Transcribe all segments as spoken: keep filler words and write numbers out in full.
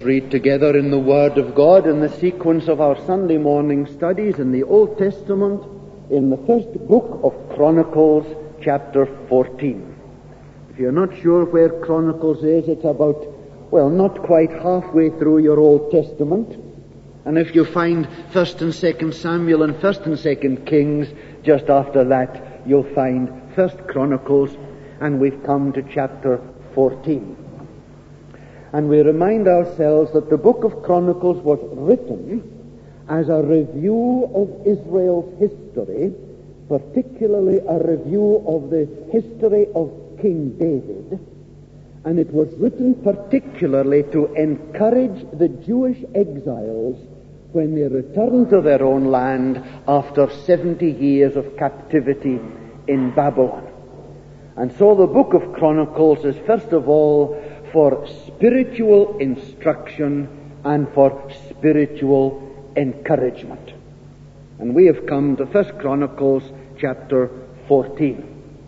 Read together in the Word of God in the sequence of our Sunday morning studies in the Old Testament in the first book of Chronicles, chapter fourteen. If you're not sure where Chronicles is, it's about, well, not quite halfway through your Old Testament. And if you find First and Second Samuel and First and Second Kings, just after that you'll find First Chronicles, and we've come to chapter fourteen. And we remind ourselves that the book of Chronicles was written as a review of Israel's history, particularly a review of the history of King David. And it was written particularly to encourage the Jewish exiles when they returned to their own land after seventy years of captivity in Babylon. And so the book of Chronicles is first of all for spiritual instruction and for spiritual encouragement. And we have come to First Chronicles chapter fourteen.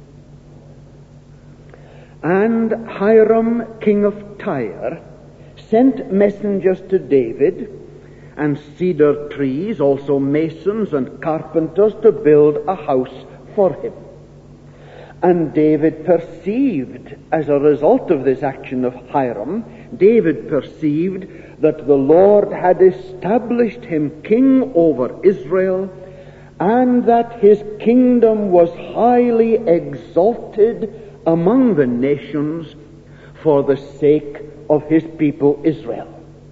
And Hiram, king of Tyre, sent messengers to David, and cedar trees, also masons and carpenters, to build a house for him. And David perceived, as a result of this action of Hiram, David perceived that the Lord had established him king over Israel, and that his kingdom was highly exalted among the nations for the sake of his people Israel.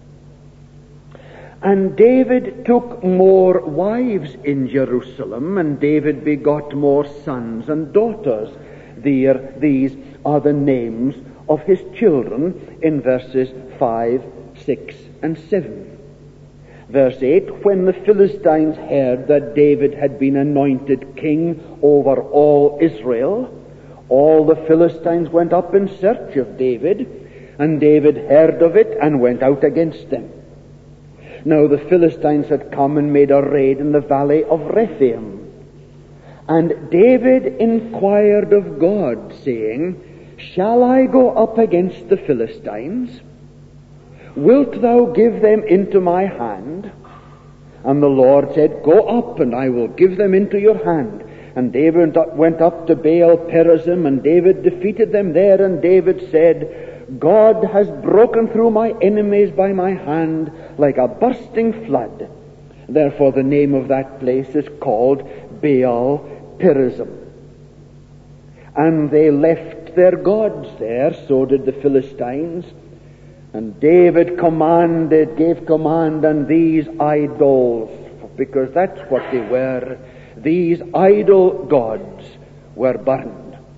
And David took more wives in Jerusalem, and David begot more sons and daughters. There, these are the names of his children in verses five, six, and seven. Verse eight, when the Philistines heard that David had been anointed king over all Israel, all the Philistines went up in search of David, and David heard of it and went out against them. Now the Philistines had come and made a raid in the valley of Rephaim. And David inquired of God, saying, Shall I go up against the Philistines? Wilt thou give them into my hand? And the Lord said, Go up, and I will give them into your hand. And David went up to Baal Perazim, and David defeated them there. And David said, God has broken through my enemies by my hand like a bursting flood. Therefore the name of that place is called Baal Perazim. And they left their gods there, so did the Philistines. And David commanded, gave command, and these idols, because that's what they were, these idol gods were burned.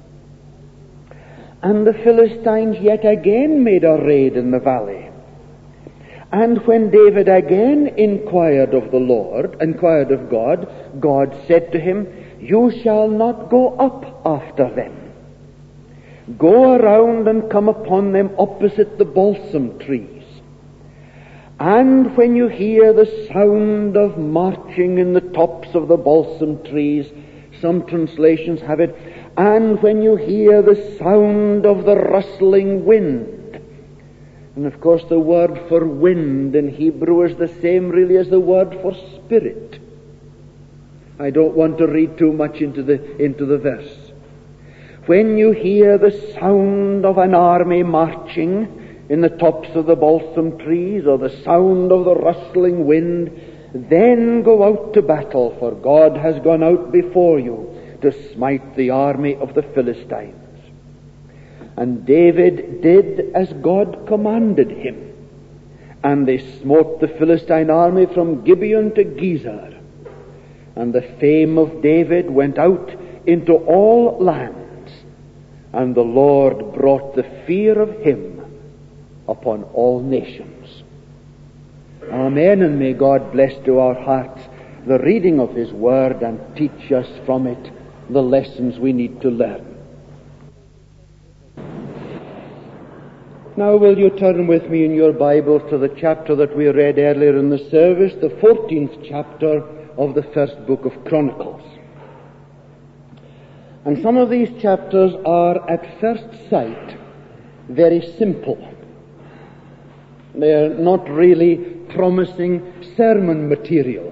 And the Philistines yet again made a raid in the valley. And when David again inquired of the Lord, inquired of God, God said to him, You shall not go up after them. Go around and come upon them opposite the balsam trees. And when you hear the sound of marching in the tops of the balsam trees, some translations have it, and when you hear the sound of the rustling wind. And of course the word for wind in Hebrew is the same really as the word for spirit. I don't want to read too much into the, into the verse. When you hear the sound of an army marching in the tops of the balsam trees, or the sound of the rustling wind, then go out to battle, for God has gone out before you to smite the army of the Philistines. And David did as God commanded him, and they smote the Philistine army from Gibeon to Gezer. And the fame of David went out into all lands, and the Lord brought the fear of him upon all nations. Amen, and may God bless to our hearts the reading of his word and teach us from it the lessons we need to learn. Now will you turn with me in your Bibles to the chapter that we read earlier in the service, the fourteenth chapter of the first book of Chronicles. And some of these chapters are at first sight very simple. They're not really promising sermon material.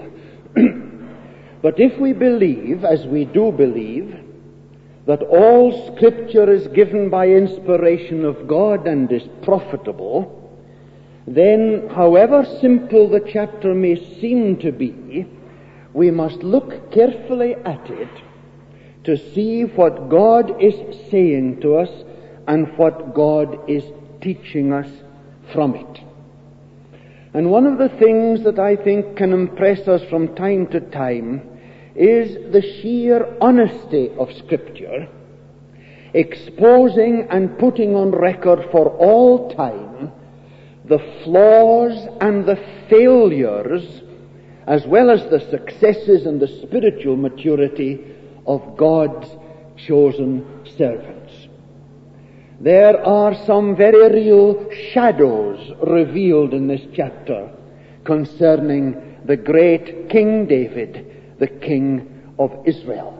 But if we believe, as we do believe, that all Scripture is given by inspiration of God and is profitable, then, however simple the chapter may seem to be, we must look carefully at it to see what God is saying to us and what God is teaching us from it. And one of the things that I think can impress us from time to time is the sheer honesty of Scripture, exposing and putting on record for all time the flaws and the failures, as well as the successes and the spiritual maturity of God's chosen servants. There are some very real shadows revealed in this chapter concerning the great King David, the King of Israel.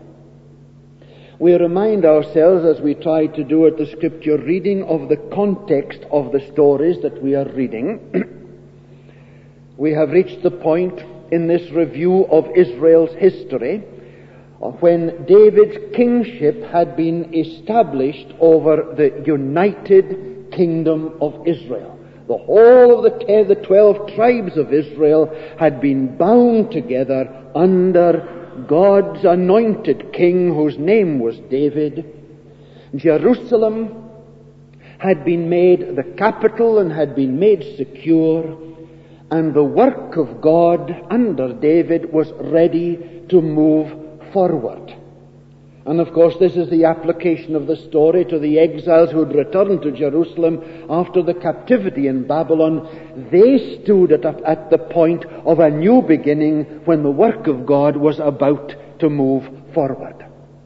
We remind ourselves, as we try to do at the Scripture reading, of the context of the stories that we are reading. We have reached the point in this review of Israel's history when David's kingship had been established over the united kingdom of Israel. The whole of the, ten, the twelve tribes of Israel had been bound together under God's anointed king, whose name was David. Jerusalem had been made the capital and had been made secure, and the work of God under David was ready to move forward. And of course this is the application of the story to the exiles who had returned to Jerusalem after the captivity in Babylon. They stood at, a, at the point of a new beginning when the work of God was about to move forward.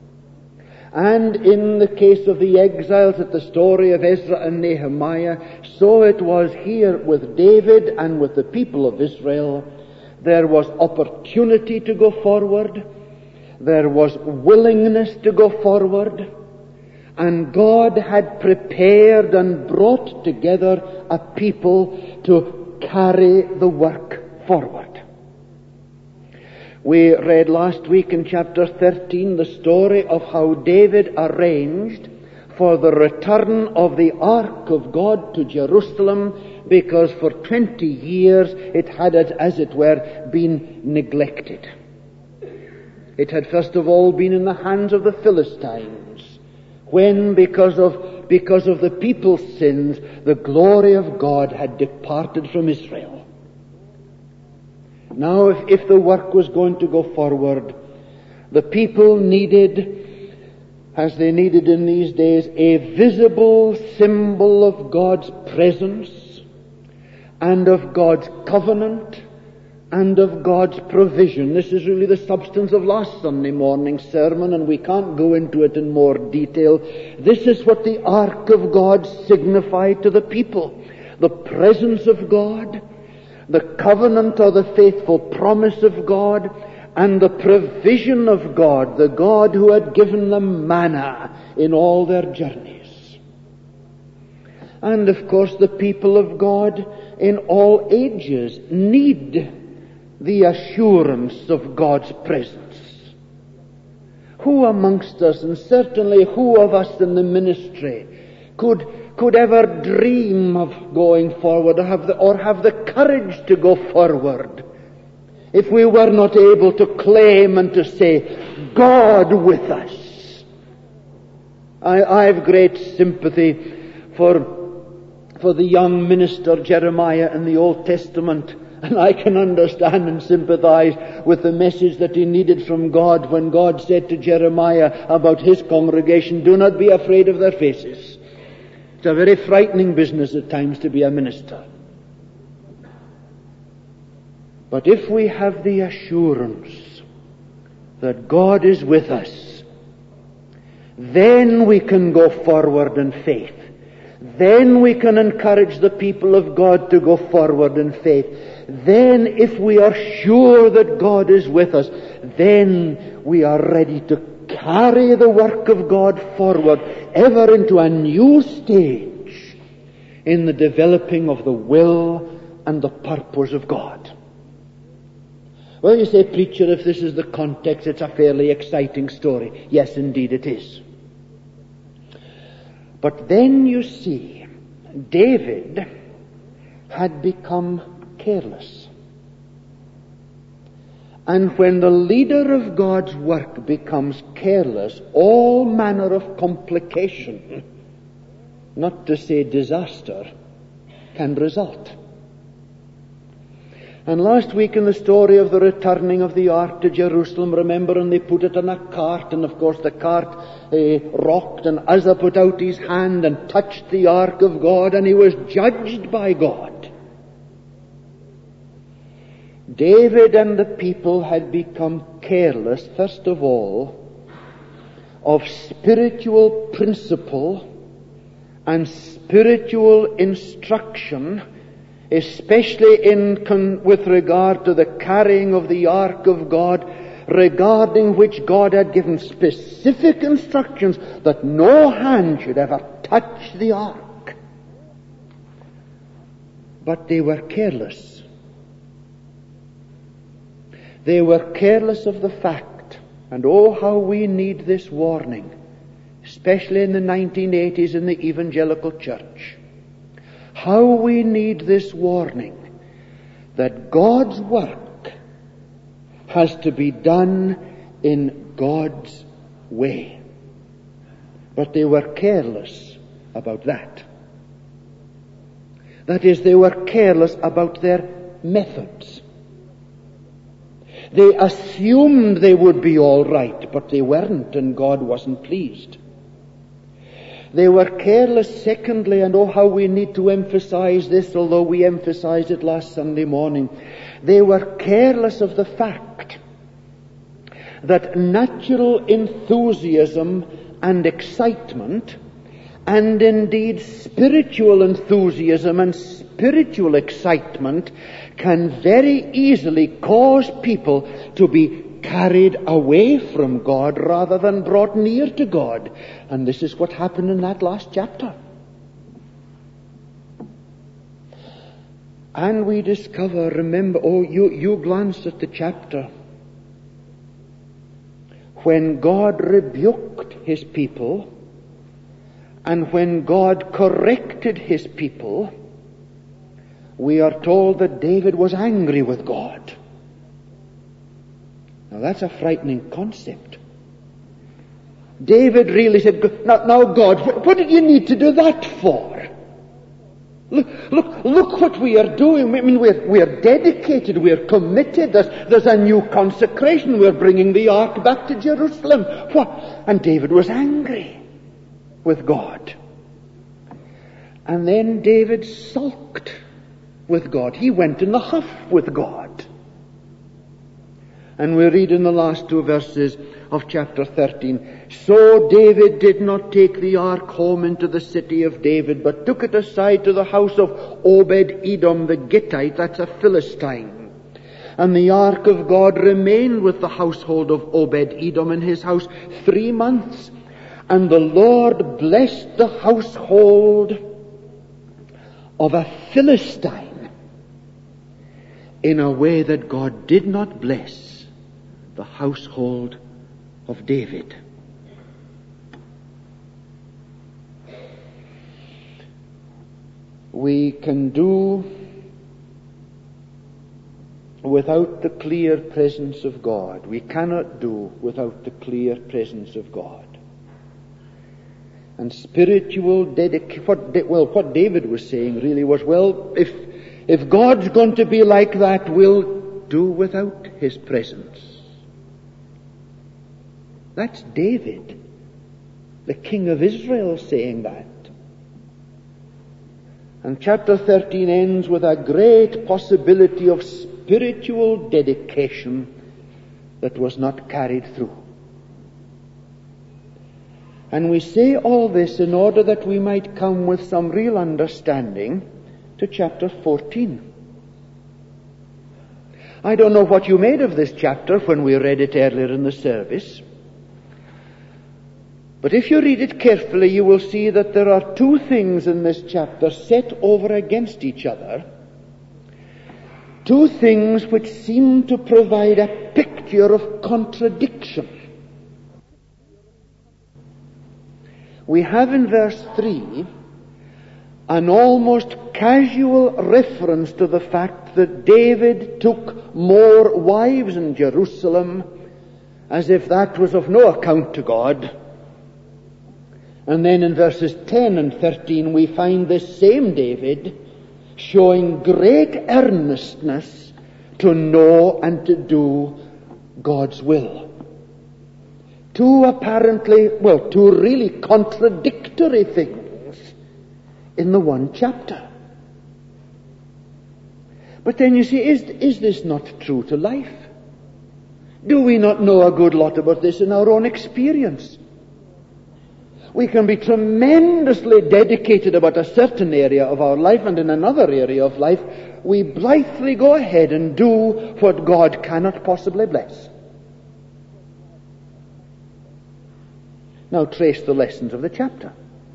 And in the case of the exiles at the story of Ezra and Nehemiah, so it was here with David and with the people of Israel. There was opportunity to go forward. There was willingness to go forward, and God had prepared and brought together a people to carry the work forward. We read last week in chapter thirteen the story of how David arranged for the return of the ark of God to Jerusalem, because for twenty years it had, as it were, been neglected. It had first of all been in the hands of the Philistines, when, because of, because of the people's sins, the glory of God had departed from Israel. Now, if, if the work was going to go forward, the people needed, as they needed in these days, a visible symbol of God's presence and of God's covenant and of God's provision. This is really the substance of last Sunday morning's sermon, and we can't go into it in more detail. This is what the ark of God signified to the people. The presence of God, the covenant or the faithful promise of God, and the provision of God, the God who had given them manna in all their journeys. And of course the people of God in all ages need the assurance of God's presence. Who amongst us, and certainly who of us in the ministry, could could ever dream of going forward, or have the, or have the courage to go forward, if we were not able to claim and to say, God with us? I, I have great sympathy for, for the young minister Jeremiah in the Old Testament. And I can understand and sympathize with the message that he needed from God when God said to Jeremiah about his congregation, do not be afraid of their faces. It's a very frightening business at times to be a minister. But if we have the assurance that God is with us, then we can go forward in faith. Then we can encourage the people of God to go forward in faith. Then, if we are sure that God is with us, then we are ready to carry the work of God forward, ever into a new stage in the developing of the will and the purpose of God. Well, you say, preacher, if this is the context, it's a fairly exciting story. Yes, indeed it is. But then you see, David had become careless. And when the leader of God's work becomes careless, all manner of complication, not to say disaster, can result. And last week in the story of the returning of the ark to Jerusalem, remember, and they put it on a cart, and of course the cart uh, rocked, and Uzzah put out his hand and touched the ark of God, and he was judged by God. David and the people had become careless, first of all, of spiritual principle and spiritual instruction, especially in con- with regard to the carrying of the ark of God, regarding which God had given specific instructions that no hand should ever touch the ark. But they were careless. They were careless of the fact, and oh, how we need this warning, especially in the nineteen eighties in the evangelical church. How we need this warning that God's work has to be done in God's way. But they were careless about that. That is, they were careless about their methods. They assumed they would be all right, but they weren't, and God wasn't pleased. They were careless, secondly, and oh, how we need to emphasize this, although we emphasized it last Sunday morning. They were careless of the fact that natural enthusiasm and excitement, and indeed spiritual enthusiasm and spiritual excitement, can very easily cause people to be carried away from God rather than brought near to God. And this is what happened in that last chapter. And we discover, remember, oh, you, you glance at the chapter, when God rebuked his people and when God corrected his people, we are told that David was angry with God. Now that's a frightening concept. David really said, now, now God, what, what did you need to do that for? Look, look, look what we are doing. I mean, we're, we're dedicated, we're committed. There's, there's a new consecration. We're bringing the ark back to Jerusalem. What? And David was angry with God. And then David sulked with God. He went in the huff with God. And we read in the last two verses of chapter thirteen, so David did not take the ark home into the city of David, but took it aside to the house of Obed-Edom the Gittite, that's a Philistine. And the ark of God remained with the household of Obed-Edom in his house three months. And the Lord blessed the household of a Philistine in a way that God did not bless the household of David. We can do without the clear presence of God. We cannot do without the clear presence of God. And spiritual dedication, what, well, what David was saying really was, well, if, if God's going to be like that, we'll do without his presence. That's David, the king of Israel, saying that. And chapter thirteen ends with a great possibility of spiritual dedication that was not carried through. And we say all this in order that we might come with some real understanding to chapter fourteen. I don't know what you made of this chapter when we read it earlier in the service. But if you read it carefully, you will see that there are two things in this chapter set over against each other. Two things which seem to provide a picture of contradiction. We have in verse three an almost casual reference to the fact that David took more wives in Jerusalem, as if that was of no account to God. And then in verses ten and thirteen we find this same David showing great earnestness to know and to do God's will. Two apparently, well, two really contradictory things in the one chapter. But then you see, is, is this not true to life? Do we not know a good lot about this in our own experience? We can be tremendously dedicated about a certain area of our life, and in another area of life, we blithely go ahead and do what God cannot possibly bless. Now trace the lessons of the chapter.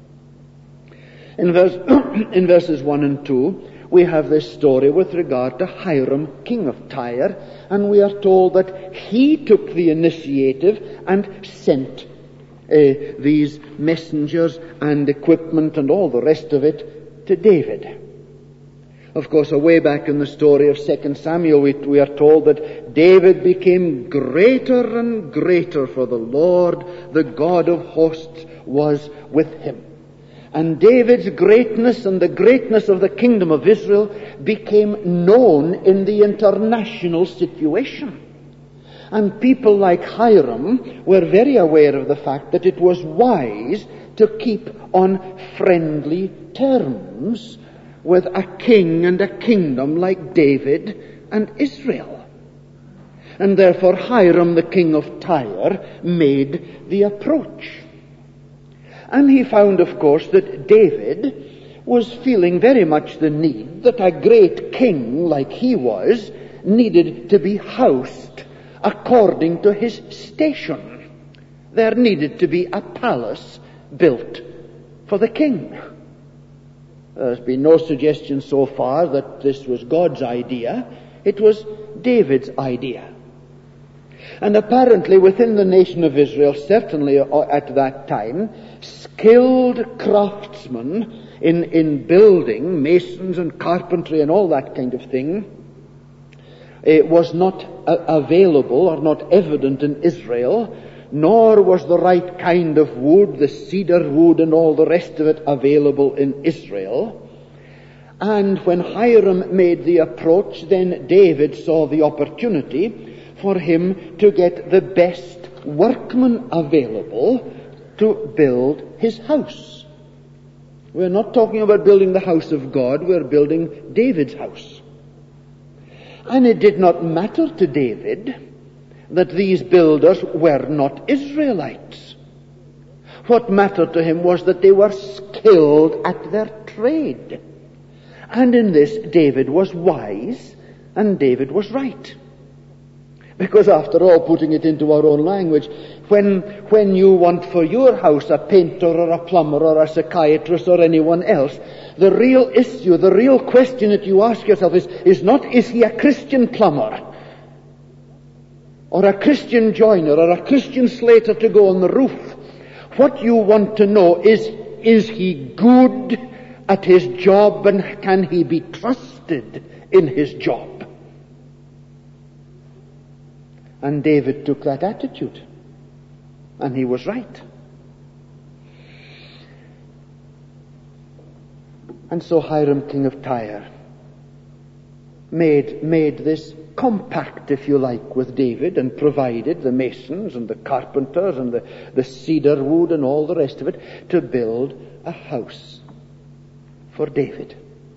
In, verse, in verses one and two, we have this story with regard to Hiram, king of Tyre, and we are told that he took the initiative and sent uh, these messengers and equipment and all the rest of it to David. Of course, away back in the story of Second Samuel, we, we are told that David became greater and greater, for the Lord, the God of hosts, was with him. And David's greatness and the greatness of the kingdom of Israel became known in the international situation. And people like Hiram were very aware of the fact that it was wise to keep on friendly terms with a king and a kingdom like David and Israel. And therefore Hiram, the king of Tyre, made the approach. And he found, of course, that David was feeling very much the need that a great king like he was needed to be housed according to his station. There needed to be a palace built for the king. There's been no suggestion so far that this was God's idea. It was David's idea. And apparently within the nation of Israel, certainly at that time, skilled craftsmen in, in building, masons and carpentry and all that kind of thing, it was not uh, available or not evident in Israel, nor was the right kind of wood, the cedar wood and all the rest of it, available in Israel. And when Hiram made the approach, then David saw the opportunity for him to get the best workmen available to build his house. We're not talking about building the house of God, we're building David's house. And it did not matter to David that these builders were not Israelites. What mattered to him was that they were skilled at their trade. And in this, David was wise and David was right. Because after all, putting it into our own language, when, when you want for your house a painter or a plumber or a psychiatrist or anyone else, the real issue, the real question that you ask yourself is, is not, is he a Christian plumber? Or a Christian joiner, or a Christian slater to go on the roof? What you want to know is, is he good at his job, and can he be trusted in his job? And David took that attitude, and he was right. And so Hiram, king of Tyre, made, made this compact, if you like, with David, and provided the masons and the carpenters and the, the cedar wood and all the rest of it to build a house for David.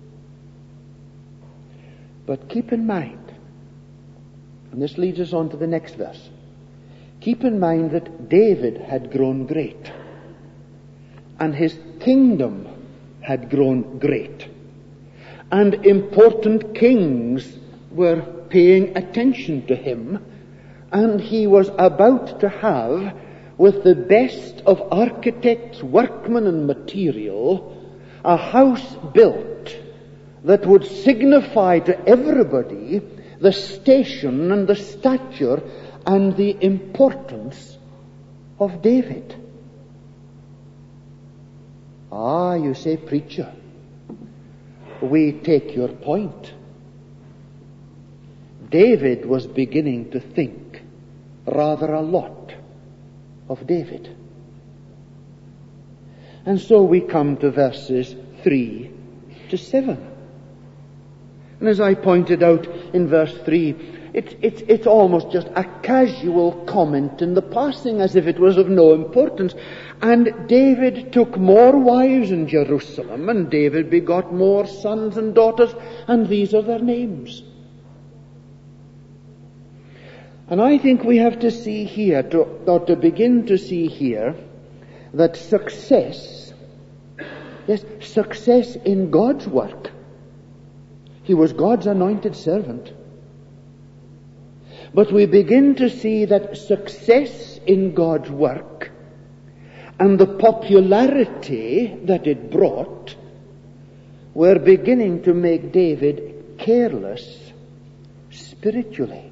But keep in mind, and this leads us on to the next verse, keep in mind that David had grown great, and his kingdom had grown great, and important kings were paying attention to him, and he was about to have with the best of architects, workmen, and material, a house built that would signify to everybody the station and the stature and the importance of David. Ah, you say, preacher, we take your point. David was beginning to think rather a lot of David. And so we come to verses three to seven. And as I pointed out in verse three, it's, it's, it's almost just a casual comment in the passing, as if it was of no importance. And David took more wives in Jerusalem, and David begot more sons and daughters, and these are their names. And I think we have to see here, to, or to begin to see here, that success, yes, success in God's work. He was God's anointed servant. But we begin to see that success in God's work and the popularity that it brought were beginning to make David careless spiritually.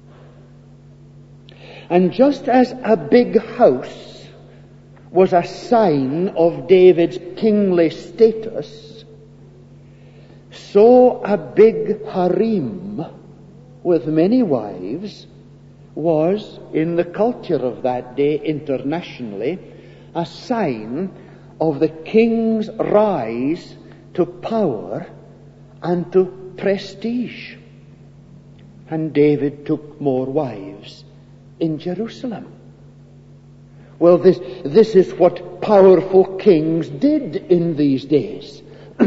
And just as a big house was a sign of David's kingly status, so a big harem with many wives was, in the culture of that day internationally, a sign of the king's rise to power and to prestige. And David took more wives in Jerusalem. Well, this, this is what powerful kings did in these days.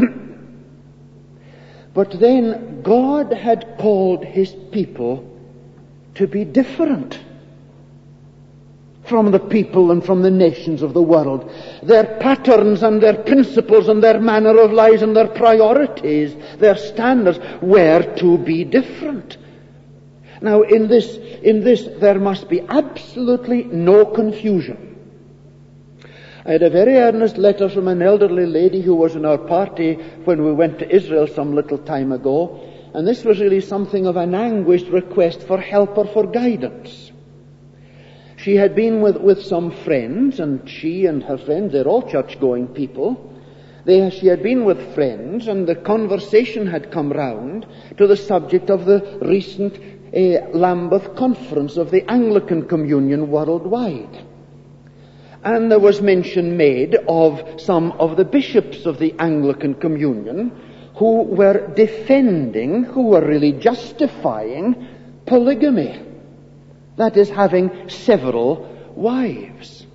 But then God had called his people to be different from the people and from the nations of the world. Their patterns and their principles and their manner of life and their priorities, their standards were to be different. Now, in this, in this, there must be absolutely no confusion. I had a very earnest letter from an elderly lady who was in our party when we went to Israel some little time ago, and this was really something of an anguished request for help or for guidance. She had been with, with some friends, and she and her friends, they're all church-going people. They, she had been with friends, and the conversation had come round to the subject of the recent uh, Lambeth Conference of the Anglican Communion worldwide. And there was mention made of some of the bishops of the Anglican Communion who were defending, who were really justifying polygamy. That is, having several wives.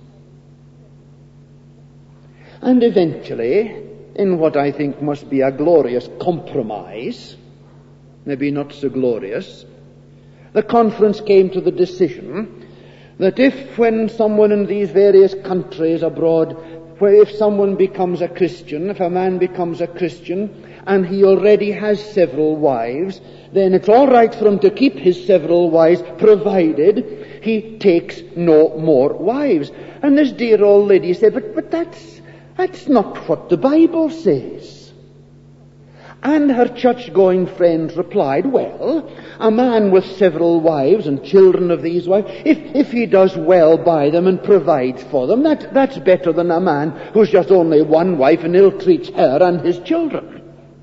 And eventually, in what I think must be a glorious compromise, maybe not so glorious, the conference came to the decision that if, when someone in these various countries abroad, where if someone becomes a Christian, if a man becomes a Christian, and he already has several wives, then it's all right for him to keep his several wives, provided he takes no more wives. And this dear old lady said, but, but that's, that's not what the Bible says. And her church-going friends replied, well, a man with several wives and children of these wives, if, if he does well by them and provides for them, that, that's better than a man who's just only one wife and ill-treats her and his children.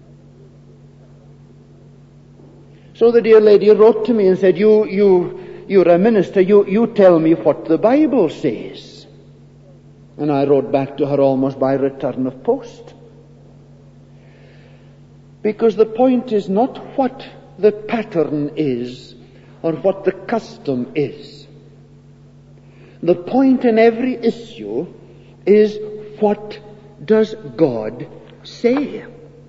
So the dear lady wrote to me and said, you, you, you're a minister, you, you tell me what the Bible says. And I wrote back to her almost by return of post. Because the point is not what the pattern is or what the custom is. The point in every issue is, what does God say?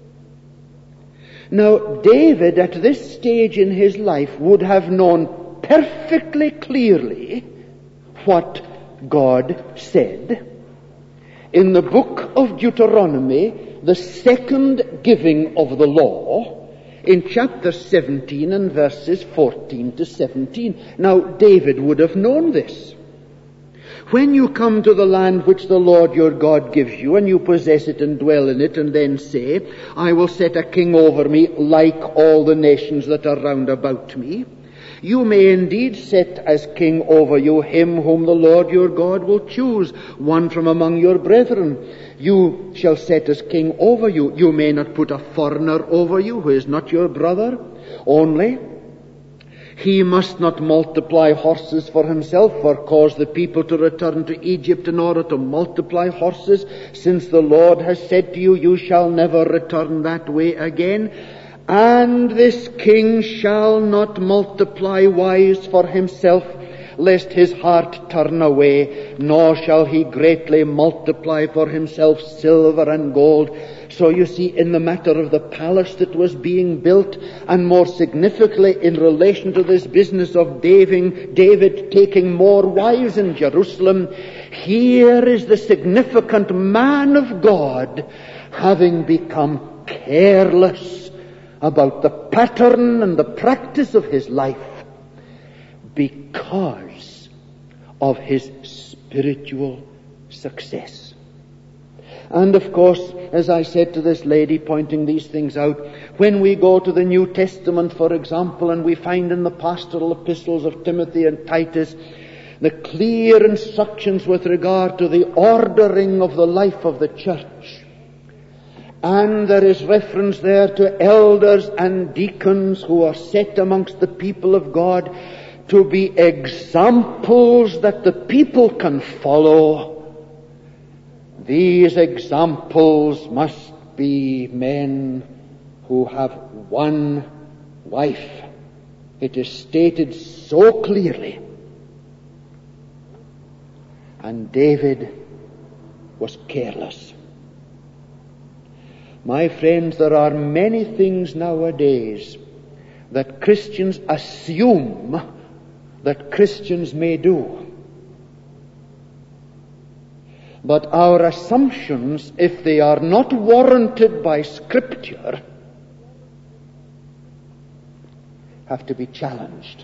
Now, David at this stage in his life would have known perfectly clearly what God said. In the book of Deuteronomy, the second giving of the law, in chapter seventeen and verses fourteen to seventeen. Now, David would have known this. When you come to the land which the Lord your God gives you, and you possess it and dwell in it, and then say, I will set a king over me like all the nations that are round about me, you may indeed set as king over you him whom the Lord your God will choose, one from among your brethren. You shall set as king over you. You may not put a foreigner over you who is not your brother. Only he must not multiply horses for himself, or cause the people to return to Egypt in order to multiply horses, since the Lord has said to you, you shall never return that way again. And this king shall not multiply wives for himself, lest his heart turn away, nor shall he greatly multiply for himself silver and gold. So you see, in the matter of the palace that was being built, and more significantly in relation to this business of David, David taking more wives in Jerusalem, here is the significant man of God having become careless about the pattern and the practice of his life because of his spiritual success. And of course, as I said to this lady pointing these things out, when we go to the New Testament, for example, and we find in the pastoral epistles of Timothy and Titus the clear instructions with regard to the ordering of the life of the church, and there is reference there to elders and deacons who are set amongst the people of God to be examples that the people can follow. These examples must be men who have one wife. It is stated so clearly. And David was careless. My friends, there are many things nowadays that Christians assume that Christians may do. But our assumptions, if they are not warranted by Scripture, have to be challenged.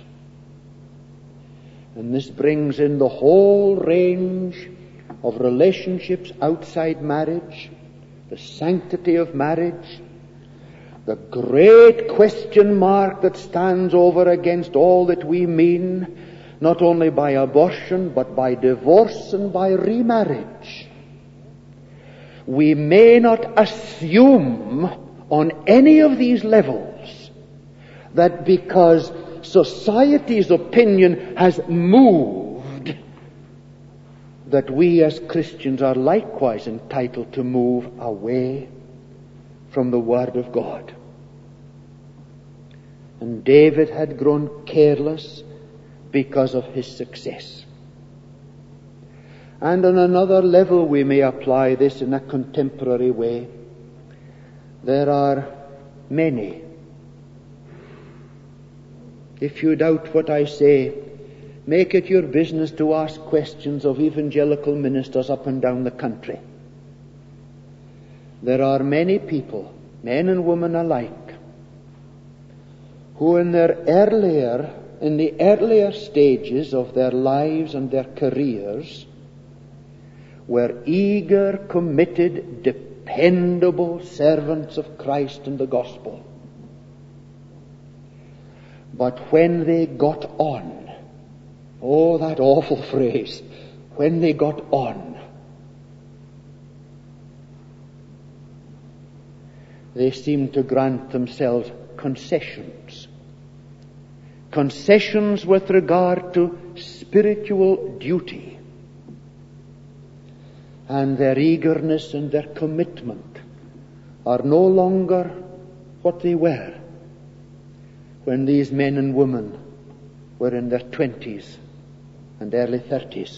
And this brings in the whole range of relationships outside marriage, the sanctity of marriage, the great question mark that stands over against all that we mean, not only by abortion, but by divorce and by remarriage. We may not assume on any of these levels that because society's opinion has moved, that we as Christians are likewise entitled to move away from the Word of God. And David had grown careless because of his success. And on another level we may apply this in a contemporary way. There are many. If you doubt what I say, make it your business to ask questions of evangelical ministers up and down the country. There are many people, men and women alike, who in their earlier in the earlier stages of their lives and their careers were eager, committed, dependable servants of Christ and the gospel. But when they got on, oh, that awful phrase, when they got on, they seemed to grant themselves concessions. Concessions with regard to spiritual duty. And their eagerness and their commitment are no longer what they were when these men and women were in their twenties and early thirties.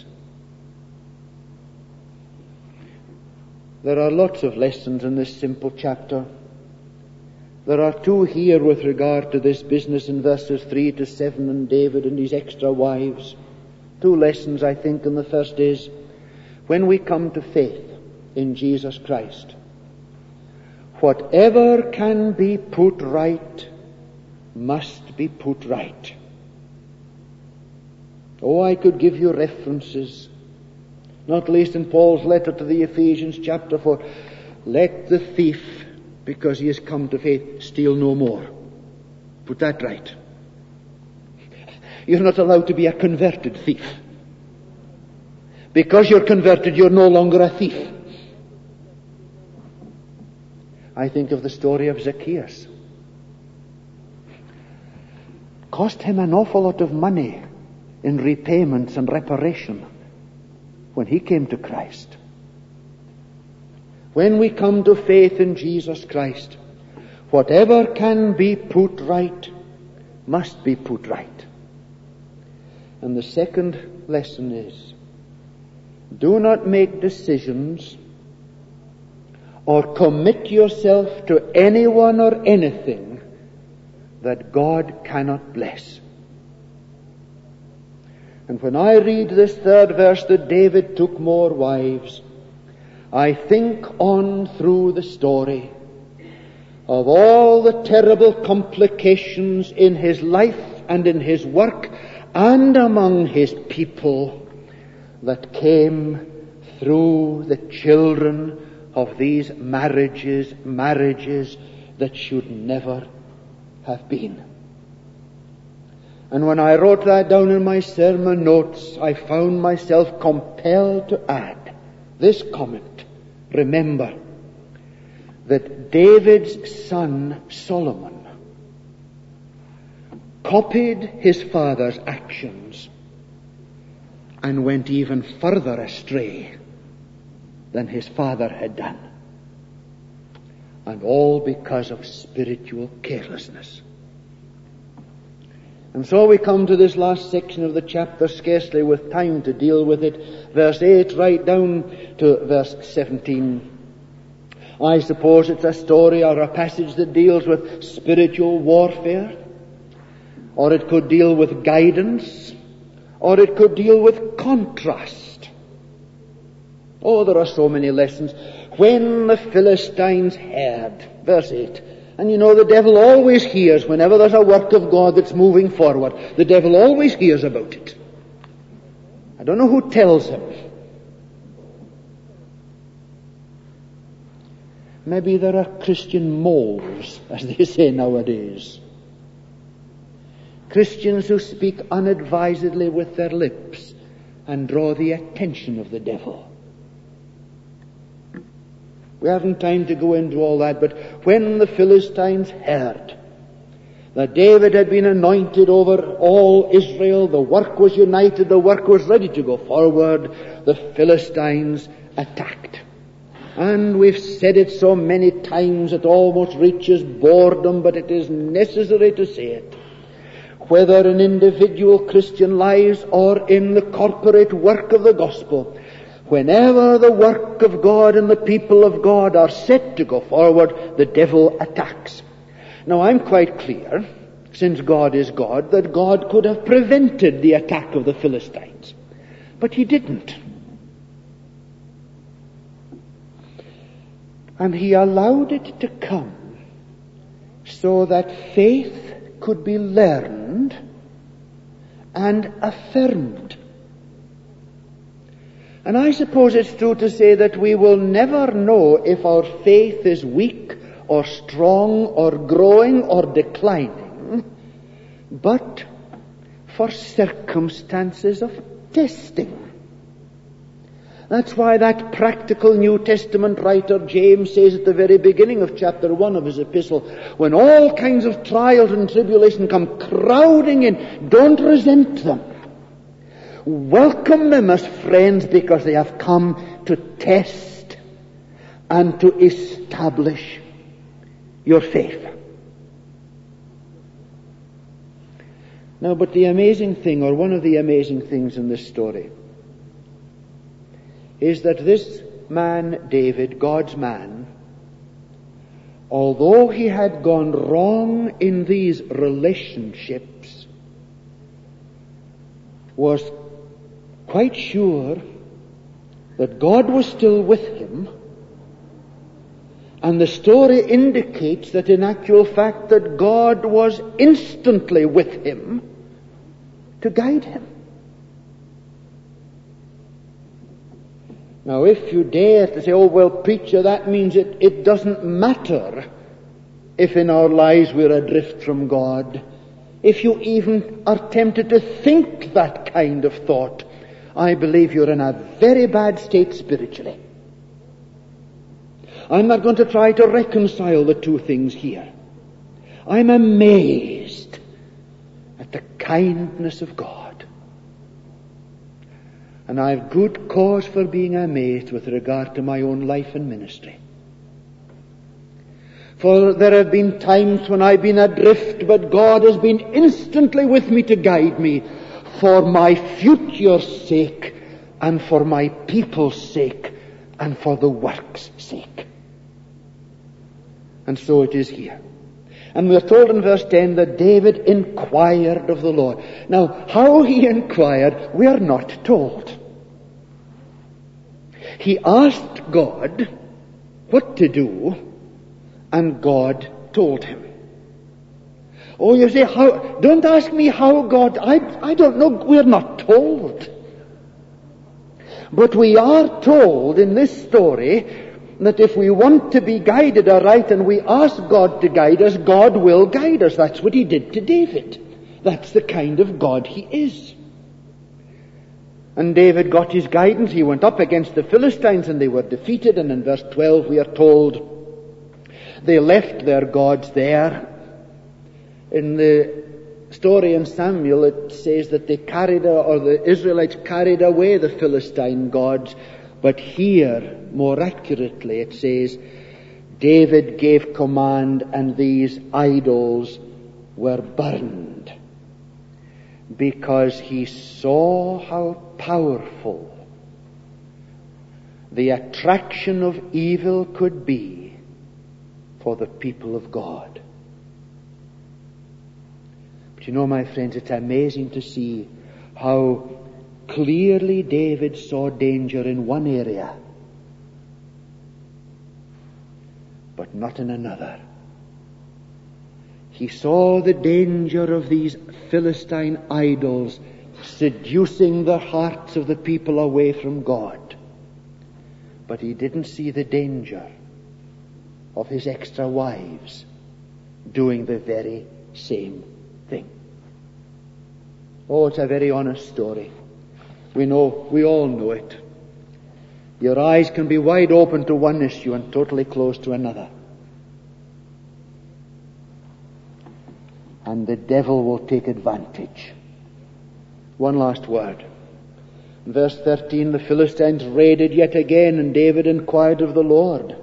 There are lots of lessons in this simple chapter. There are two here with regard to this business in verses three to seven and David and his extra wives. Two lessons, I think, and the first is, when we come to faith in Jesus Christ, whatever can be put right must be put right. Oh, I could give you references Not least in Paul's letter to the Ephesians chapter four. Let the thief, because he has come to faith, steal no more. Put that right. You're not allowed to be a converted thief. Because you're converted, you're no longer a thief. I think of the story of Zacchaeus. Cost him an awful lot of money in repayments and reparation when he came to Christ. When we come to faith in Jesus Christ, whatever can be put right must be put right. And the second lesson is, do not make decisions or commit yourself to anyone or anything that God cannot bless. And when I read this third verse that David took more wives, I think on through the story of all the terrible complications in his life and in his work and among his people that came through the children of these marriages, marriages that should never have been. And when I wrote that down in my sermon notes, I found myself compelled to add this comment. Remember that David's son Solomon copied his father's actions and went even further astray than his father had done. And all because of spiritual carelessness. And so we come to this last section of the chapter, scarcely with time to deal with it. Verse eight right down to verse seventeen. I suppose it's a story or a passage that deals with spiritual warfare. Or it could deal with guidance. Or it could deal with contrast. Oh, there are so many lessons. When the Philistines heard, verse eight, and you know the devil always hears whenever there's a work of God that's moving forward. The devil always hears about it. I don't know who tells him. Maybe there are Christian moles, as they say nowadays. Christians who speak unadvisedly with their lips and draw the attention of the devil. We haven't time to go into all that, but when the Philistines heard that David had been anointed over all Israel, the work was united, the work was ready to go forward, the Philistines attacked. And we've said it so many times it almost reaches boredom, but it is necessary to say it. Whether in individual Christian lives or in the corporate work of the gospel, whenever the work of God and the people of God are set to go forward, the devil attacks. Now I'm quite clear, since God is God, that God could have prevented the attack of the Philistines. But he didn't. And he allowed it to come so that faith could be learned and affirmed. And I suppose it's true to say that we will never know if our faith is weak or strong or growing or declining, but for circumstances of testing. That's why that practical New Testament writer James says at the very beginning of chapter one of his epistle, when all kinds of trials and tribulation come crowding in, don't resent them. Welcome them as friends because they have come to test and to establish your faith. Now, but the amazing thing, or one of the amazing things in this story, is that this man, David, God's man, although he had gone wrong in these relationships, was quite sure that God was still with him. And the story indicates that in actual fact that God was instantly with him to guide him. Now, if you dare to say, oh, well, preacher, that means it, it doesn't matter if in our lives we're adrift from God. If you even are tempted to think that kind of thought, I believe you're in a very bad state spiritually. I'm not going to try to reconcile the two things here. I'm amazed at the kindness of God. And I've good cause for being amazed with regard to my own life and ministry. For there have been times when I've been adrift, but God has been instantly with me to guide me for my future's sake and for my people's sake and for the work's sake. And so it is here. And we are told in verse ten that David inquired of the Lord. Now, how he inquired, we are not told. He asked God what to do, and God told him. Oh, you say, how? Don't ask me how God, I, I don't know, we're not told. But we are told in this story that if we want to be guided aright and we ask God to guide us, God will guide us. That's what he did to David. That's the kind of God he is. And David got his guidance. He went up against the Philistines and they were defeated. And in verse twelve we are told they left their gods there. In the story in Samuel it says that they carried, or the Israelites carried away the Philistine gods. But here, more accurately, it says, David gave command and these idols were burned, because he saw how powerful the attraction of evil could be for the people of God. But you know, my friends, it's amazing to see how clearly David saw danger in one area, but not in another. He saw the danger of these Philistine idols seducing the hearts of the people away from God. But he didn't see the danger of his extra wives doing the very same thing. Oh, it's a very honest story. We know, we all know it. Your eyes can be wide open to one issue and totally closed to another. And the devil will take advantage. One last word. In verse thirteen, the Philistines raided yet again, and David inquired of the Lord.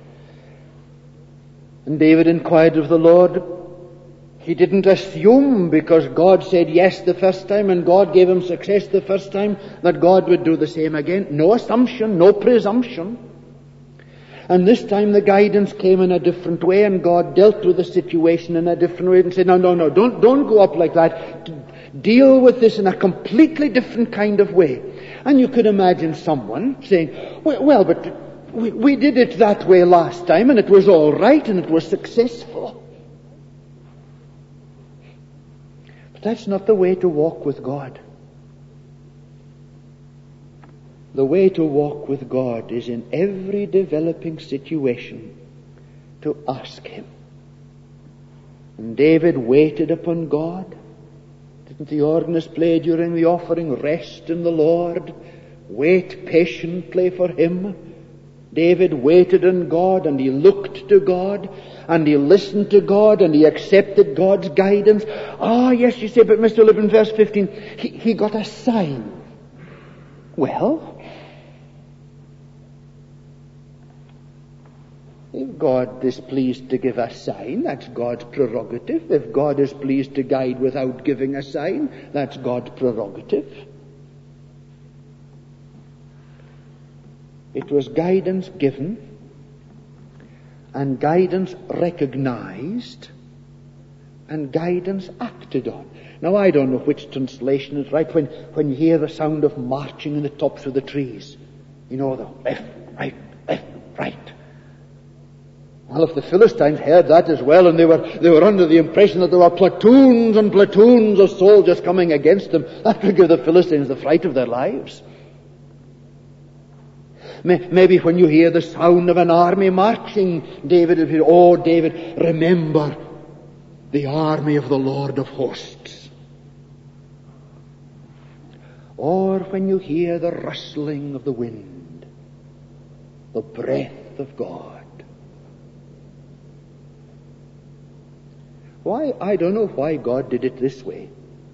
And David inquired of the Lord. He didn't assume, because God said yes the first time and God gave him success the first time, that God would do the same again. No assumption, no presumption. And this time the guidance came in a different way, and God dealt with the situation in a different way and said, no, no, no, don't, don't go up like that. Deal with this in a completely different kind of way. And you could imagine someone saying, well, well but we, we did it that way last time and it was all right and it was successful. But that's not the way to walk with God. The way to walk with God is in every developing situation to ask Him. And David waited upon God. Didn't the organist play during the offering, rest in the Lord, wait patiently for Him? David waited on God, and he looked to God, and he listened to God, and he accepted God's guidance. Ah, yes, you say, but Mister Lippin, verse fifteen, he, he got a sign. Well, if God is pleased to give a sign, that's God's prerogative. If God is pleased to guide without giving a sign, that's God's prerogative. It was guidance given and guidance recognized and guidance acted on. Now, I don't know which translation is right. When, when you hear the sound of marching in the tops of the trees, you know, the left, right, left, right. Well, if the Philistines heard that as well, and they were they were under the impression that there were platoons and platoons of soldiers coming against them, that would give the Philistines the fright of their lives. Maybe when you hear the sound of an army marching, David will say, oh, David, remember the army of the Lord of hosts. Or when you hear the rustling of the wind, the breath of God. Why? I don't know why God did it this way.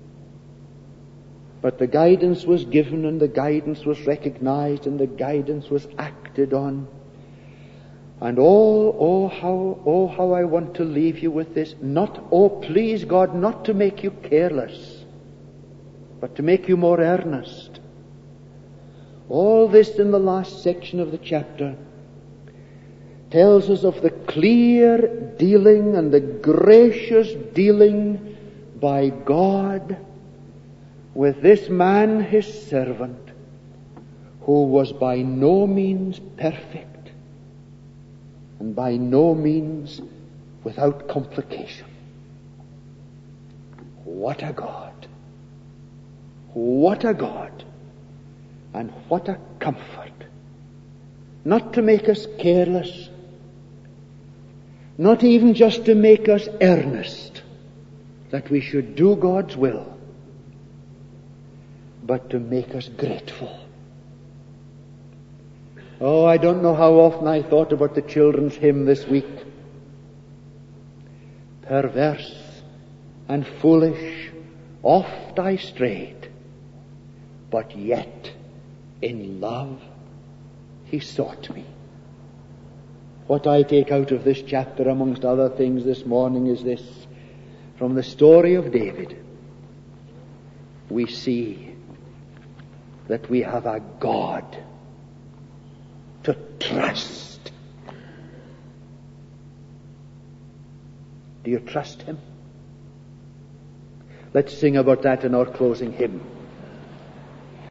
But the guidance was given, and the guidance was recognized, and the guidance was acted on. And oh, oh, how, oh, how I want to leave you with this. Not, oh, please God, not to make you careless, but to make you more earnest. All this in the last section of the chapter tells us of the clear dealing and the gracious dealing by God with this man, his servant, who was by no means perfect and by no means without complication. What a God! What a God! And what a comfort! Not to make us careless, not even just to make us earnest that we should do God's will, but to make us grateful. Oh, I don't know how often I thought about the children's hymn this week. Perverse and foolish, oft I strayed, but yet in love he sought me. What I take out of this chapter, amongst other things this morning, is this. From the story of David, we see that we have a God to trust. Do you trust him? Let's sing about that in our closing hymn.